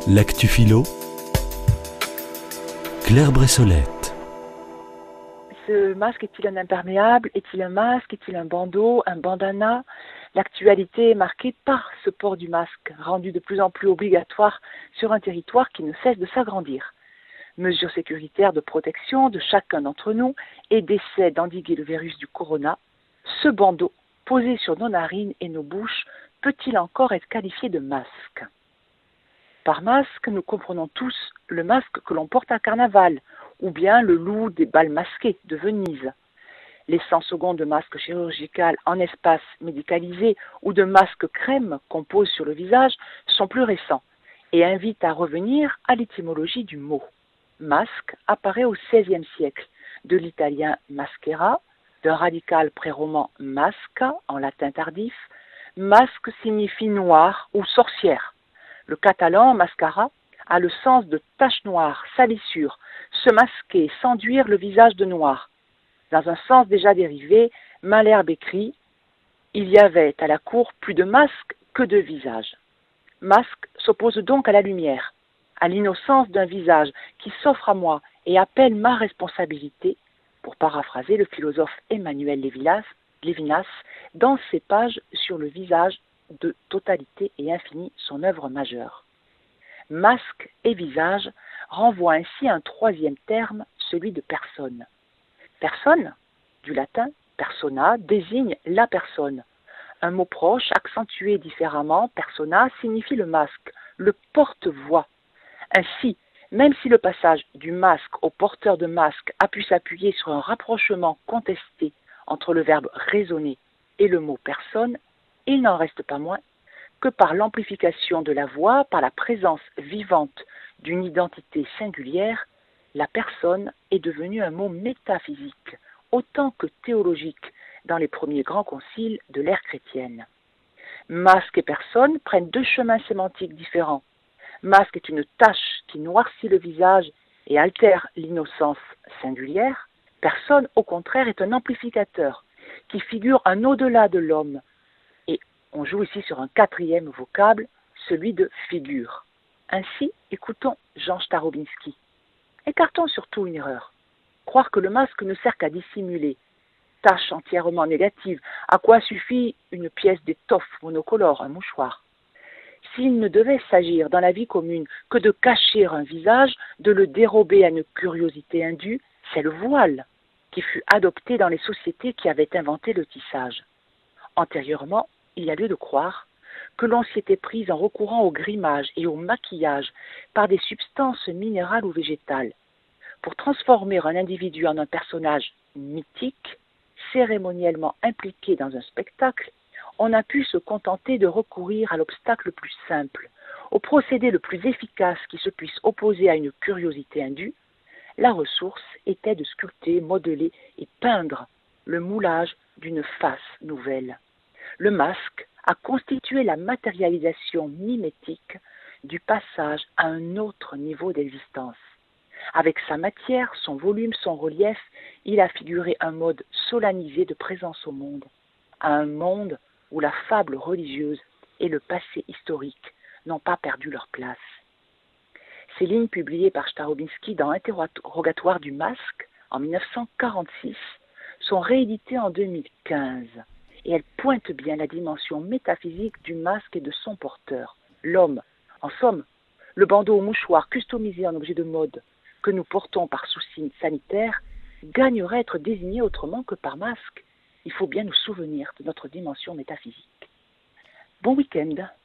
L'actu philo, Claire Bressolette. Ce masque est-il un imperméable? Est-il un masque? Est-il un bandeau? Un bandana? L'actualité est marquée par ce port du masque, rendu de plus en plus obligatoire sur un territoire qui ne cesse de s'agrandir. Mesures sécuritaires de protection de chacun d'entre nous et d'essais d'endiguer le virus du corona, ce bandeau, posé sur nos narines et nos bouches, peut-il encore être qualifié de masque? Par masque, nous comprenons tous le masque que l'on porte à carnaval, ou bien le loup des bals masqués de Venise. Les 100 secondes de masque chirurgical en espace médicalisé ou de masque crème qu'on pose sur le visage sont plus récents et invitent à revenir à l'étymologie du mot. Masque apparaît au XVIe siècle, de l'italien maschera, d'un radical pré-roman masca, en latin tardif. Masque signifie noir ou sorcière. Le catalan mascara a le sens de tache noire, salissure, se masquer, s'enduire le visage de noir. Dans un sens déjà dérivé, Malherbe écrit « Il y avait à la cour plus de masques que de visages ». Masque s'oppose donc à la lumière, à l'innocence d'un visage qui s'offre à moi et appelle ma responsabilité, pour paraphraser le philosophe Emmanuel Lévinas dans ses pages sur le visage de totalité et infini, son œuvre majeure. Masque et visage renvoient ainsi à un troisième terme, celui de personne. Personne, du latin persona, désigne la personne. Un mot proche, accentué différemment, persona, signifie le masque, le porte-voix. Ainsi, même si le passage du masque au porteur de masque a pu s'appuyer sur un rapprochement contesté entre le verbe raisonner et le mot personne, il n'en reste pas moins que par l'amplification de la voix, par la présence vivante d'une identité singulière, la personne est devenue un mot métaphysique, autant que théologique, dans les premiers grands conciles de l'ère chrétienne. Masque et personne prennent deux chemins sémantiques différents. Masque est une tache qui noircit le visage et altère l'innocence singulière. Personne, au contraire, est un amplificateur qui figure un au-delà de l'homme. Et on joue ici sur un quatrième vocable, celui de figure. Ainsi, écoutons Jean Starobinski. Écartons surtout une erreur. Croire que le masque ne sert qu'à dissimuler. Tâche entièrement négative, à quoi suffit une pièce d'étoffe monocolore, un mouchoir. S'il ne devait s'agir dans la vie commune que de cacher un visage, de le dérober à une curiosité indue, c'est le voile qui fut adopté dans les sociétés qui avaient inventé le tissage. Antérieurement, il y a lieu de croire que l'on s'y était pris en recourant au grimage et au maquillage par des substances minérales ou végétales. Pour transformer un individu en un personnage mythique, cérémoniellement impliqué dans un spectacle, on a pu se contenter de recourir à l'obstacle le plus simple, au procédé le plus efficace qui se puisse opposer à une curiosité indue. La ressource était de sculpter, modeler et peindre le moulage d'une face nouvelle. Le masque a constitué la matérialisation mimétique du passage à un autre niveau d'existence. Avec sa matière, son volume, son relief, il a figuré un mode solennisé de présence au monde, à un monde où la fable religieuse et le passé historique n'ont pas perdu leur place. Ces lignes publiées par Starobinski dans Interrogatoire du masque en 1946 sont rééditées en 2015 et elles pointent bien la dimension métaphysique du masque et de son porteur, l'homme. En somme, le bandeau au mouchoir customisé en objet de mode que nous portons par souci sanitaire gagnerait à être désigné autrement que par masque. Il faut bien nous souvenir de notre dimension métaphysique. Bon week-end.